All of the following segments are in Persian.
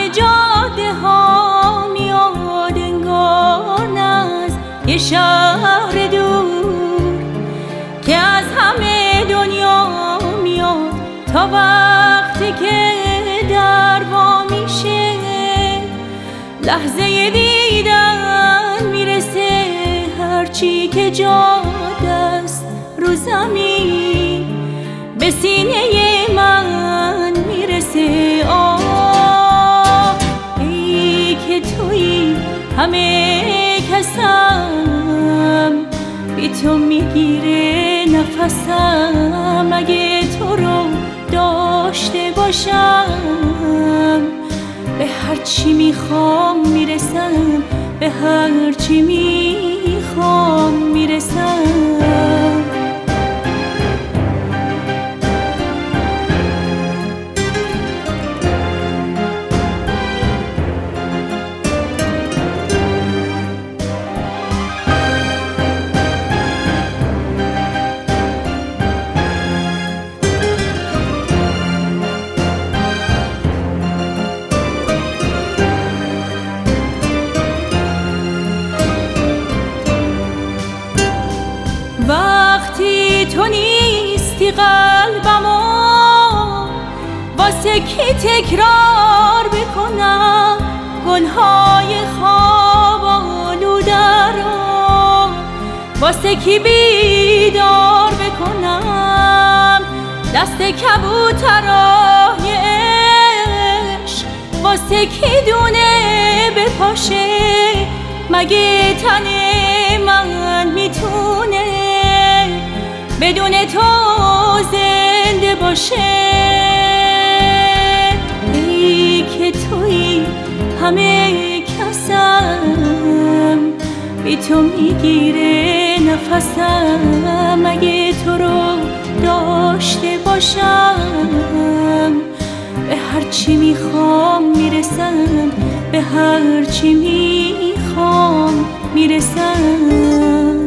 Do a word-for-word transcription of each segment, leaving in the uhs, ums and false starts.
جاده ها میاد انگار از یه شهر دور که از همه دنیا میاد تا وقتی که در وا میشه لحظه دیدن میرسه هرچی که جاده است رو زمین به سینه من میرسه. آه ای که تویی همه کسم بی تو میگیره نفسم اگه تو رو داشته باشم به هرچی میخوام میرسم به هرچی میخوام میرسم. وقتی تو نیستی قلبمو واسه کی تکرار بکنم گلهای خواب آلوده رو واسه کی بیدار بکنم دست کبوترای عشق واسه کی دونه بپاشه مگه تن من میتونه بدون تو زنده باشه. ای که تویی همه کسم بی تو میگیره نفسم اگه تو رو داشته باشم به هرچی میخوام میرسم به هرچی میخوام میرسم.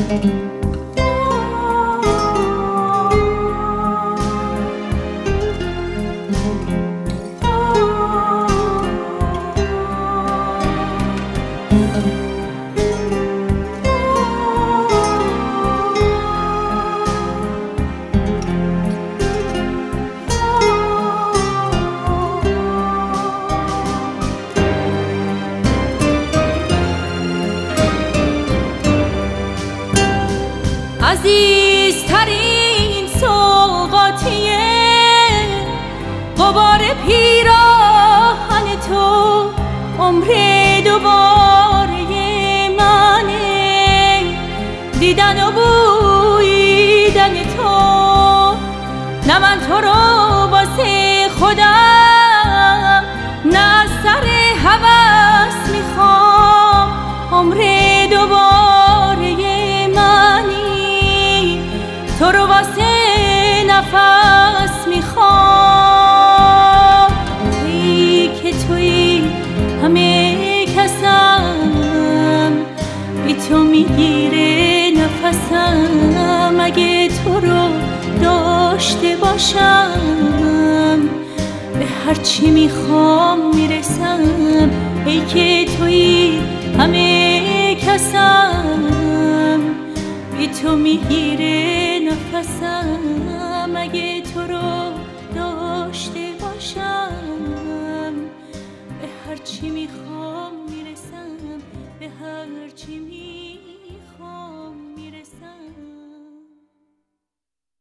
عزیزترین سوغاتیه غبار پیراهن تو عمر دوباره منه دیدن و بویدن تو نه من تو رو واسه خودم نه سر هوس میخوام عمر دوباره تو رو واسه نفس میخوام. ای که تویی همه کسم بی تو میگیره نفسم اگه تو رو داشته باشم به هرچی میخوام میرسم. ای که تویی همه کسم بی تو میگیره نفسم اگه تو رو داشته باشم به هرچی میخوام میرسم به هرچی میخوام.